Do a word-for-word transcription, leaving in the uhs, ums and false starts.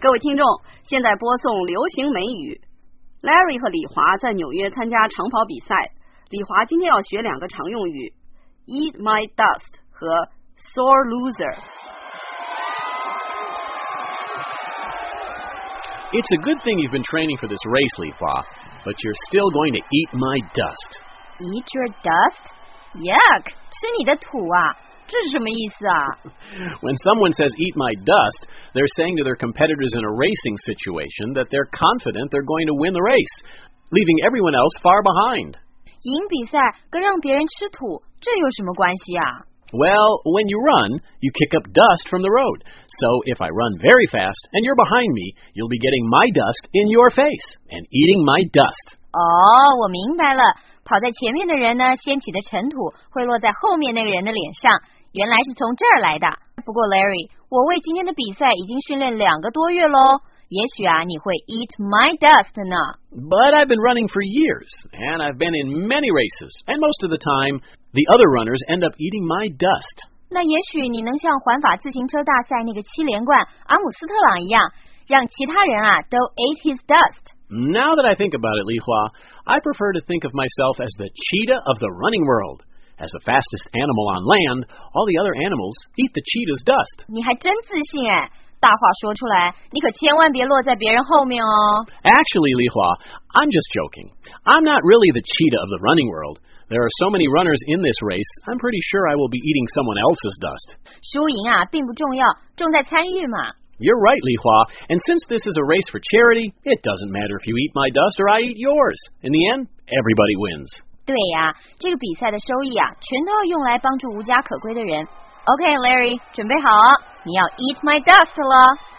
各位听众，现在播送流行美语。Larry 和李华在纽约参加长跑比赛。李华今天要学两个常用语 Eat my dust 和 Sore loser。 It's a good thing you've been training for this race, Li Hua, but you're still going to eat my dust. Eat your dust? Yuck! 吃你的土啊，这是什么意思啊？ When someone says eat my dust, they're saying to their competitors in a racing situation that they're confident they're going to win the race, leaving everyone else far behind. 赢比赛跟让别人吃土，这有什么关系啊？ Well, when you run, you kick up dust from the road. So if I run very fast and you're behind me, you'll be getting my dust in your face and eating my dust. 哦，我明白了。跑在前面的人呢，掀起的尘土会落在后面那个人的脸上，原来是从这儿来的。不过 Larry， 我为今天的比赛已经训练两个多月咯，也许啊你会 eat my dust 呢。 But I've been running for years, and I've been in many races, and most of the time, the other runners end up eating my dust. 那也许你能像环法自行车大赛那个七连冠阿姆斯特朗一样，让其他人啊都 ate his dust。 Now that I think about it, Li Hua, I prefer to think of myself as the cheetah of the running world. As the fastest animal on land, all the other animals eat the cheetah's dust. 你还真自信哎，大话说出来，你可千万别落在别人后面哦。 Actually, Li Hua, I'm just joking. I'm not really the cheetah of the running world. There are so many runners in this race, I'm pretty sure I will be eating someone else's dust. 输赢啊并不重要，重在参与嘛。 You're right, Li Hua, and since this is a race for charity, it doesn't matter if you eat my dust or I eat yours. In the end, everybody wins. 对呀，这个比赛的收益啊，全都要用来帮助无家可归的人。OK, Larry， 准备好，你要 eat my dust 了。